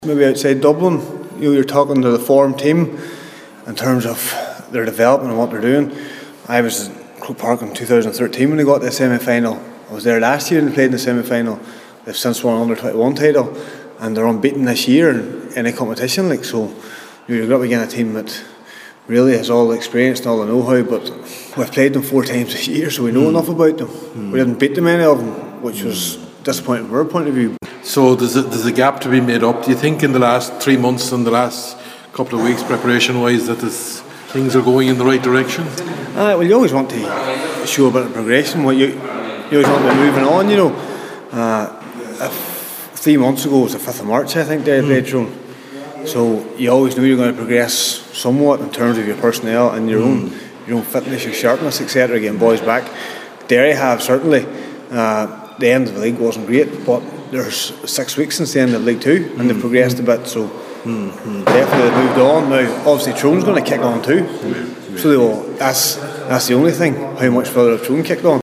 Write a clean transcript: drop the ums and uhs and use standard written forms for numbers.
Maybe outside Dublin, you're talking to the form team in terms of their development and what they're doing. I was in Croke Park in 2013 when they got to the semi-final. I was there last year and they played in the semi-final. They've since won under 21 title and they're unbeaten this year in any competition. So you're up against a team that really has all the experience and all the know-how, but we've played them 4 times this year, so we know enough about them. We didn't beat them any of them, which was disappointing from our point of view. So there's a gap to be made up. Do you think in the last 3 months and the last couple of weeks preparation-wise that things are going in the right direction? Well, you always want to show a bit of progression. You always want to be moving on, 3 months ago was the 5th of March, I think, they played Tyrone. So you always knew you're going to progress somewhat in terms of your personnel and your own fitness, your sharpness, etc. Getting boys back. Derry have certainly. The end of the league wasn't great, but there's 6 weeks since the end of League Two, and they've progressed a bit. So definitely they've moved on. Now, obviously, Tyrone's going to kick on too. So they will. That's the only thing. How much further have Tyrone kicked on?